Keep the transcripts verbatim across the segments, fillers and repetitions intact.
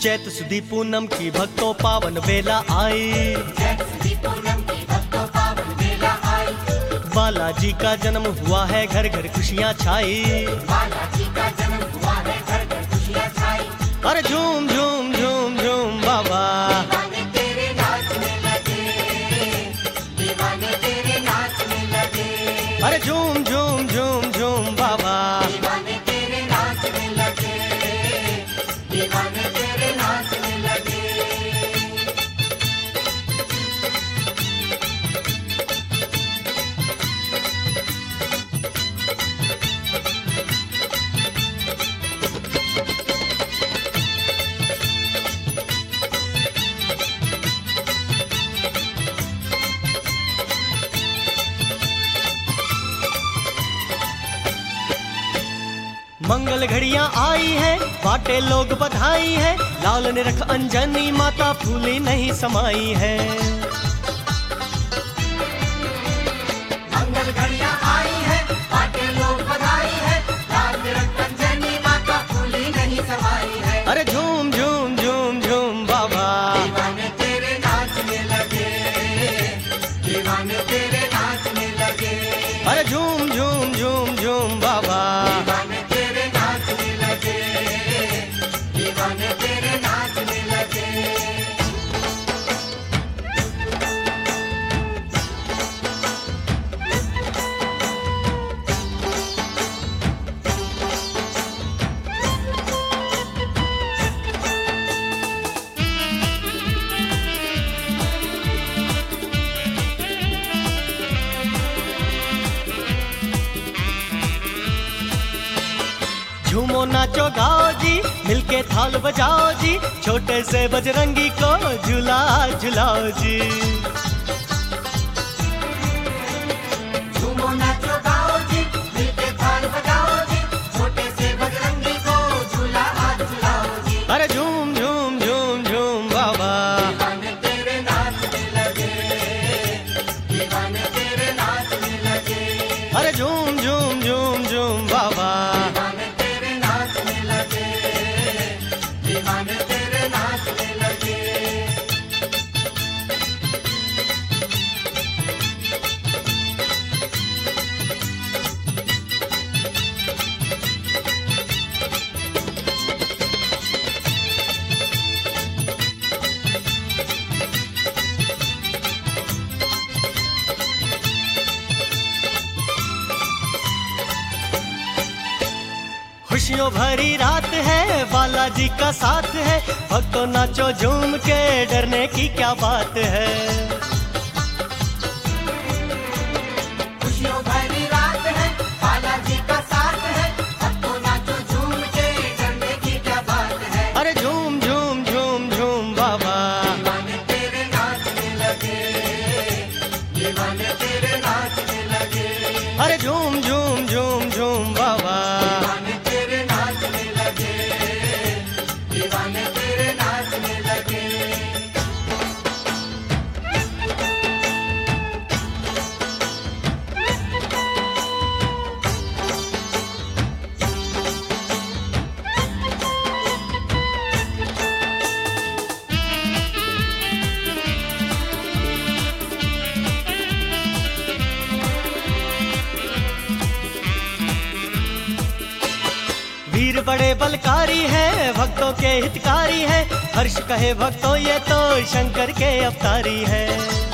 चैत सुदी पूनम की भक्तों पावन बेला आई, चैत सुदी पूनम की भक्तों पावन बेला आई। बालाजी का जन्म हुआ है घर घर खुशियाँ छाई, बालाजी का जन्म हुआ है घर घर खुशियाँ छाई। अरे झूम झूम झूम झूम बाबा, दीवाने तेरे नाचने लगे, दीवाने तेरे नाचने लगे। अरे झूम झूम झूम झूम बाबा, दीवाने तेरे नाचने लगे, दीवाने तेरे नाचने लगे। मंगल घड़ियां आई है बाटे लोग बधाई है, लाल निरख अंजनी माता फूली नहीं समाई है। मंगल घड़ियां आई है बाटे लोग बधाई है, लाल निरख अंजनी माता फूली नहीं समाई है। अरे झूम झूम झूम झूम बाबा, दीवाने तेरे नाचने लगे, दीवाने तेरे नाचने लगे। अरे झूम झूम झूम झूम बाबा, दीवाने तेरे नाचने लगे, दीवाने तेरे नाचने लगे। झूमो नाचो गाओ जी, मिलके थाल बजाओ जी, छोटे से बजरंगी को झूला झुलाओ जी। झूमो नाचो गाओ जी, मिलके थाल बजाओ जी, छोटे से बजरंगी को झूला हाथ झुलाओ जी। अरे झूम झूम झूम झूम बाबा, दीवाने तेरे नाचने लगे, दीवाने तेरे नाचने लगे। अरे झूम झूम झूम झूम बाबा, दीवाने तेरे नाचने लगे, दीवाने तेरे नाचने लगे। खुशियों भरी रात है बालाजी का साथ है, भक्तों नाचो झूम के डरने की क्या बात है। खुशियों भरी रात है बालाजी का साथ है, भक्तों नाचो झूम के डरने की क्या बात है। अरे झूम झूम झूम झूम बाबा, दीवाने तेरे नाचने लगे, दीवाने तेरे नाचने लगे। अरे झूम झूम झूम झूम बाबा, दीवाने तेरे नाचने लगे, दीवाने तेरे नाचने लगे। वीर बड़े बलकारी है भक्तों के हितकारी है, हर्ष कहे भक्तों ये तो शंकर के अवतारी है।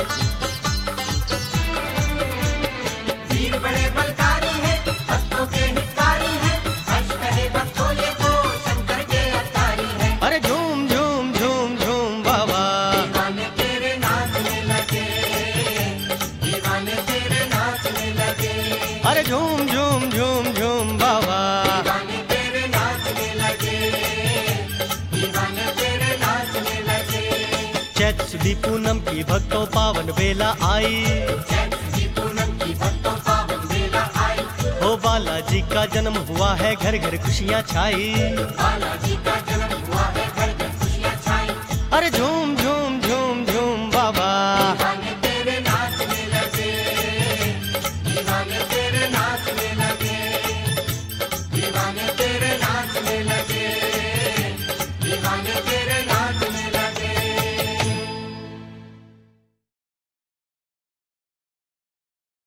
वीर बड़े बलकारी है भक्तों के हितकारी है, हर्ष कहे भक्तों ये तो शंकर के अवतारी है। अरे झूम झूम झूम झूम बाबा, दीवाने तेरे नाचने लगे, दीवाने तेरे नाचने लगे। अरे झूम झूम झूम झूम बाबा, दीवाने तेरे नाचने लगे, दीवाने तेरे नाचने लगे। चैत सुदी पूनम की भक्तों पावन बेला आई, चैत सुदी पूनम की भक्तों पावन बेला आई। हो बालाजी का जन्म हुआ है घर घर खुशियाँ छाई। बालाजी का जन्म हुआ है घर घर खुशियाँ छाई। अरे झूम झूम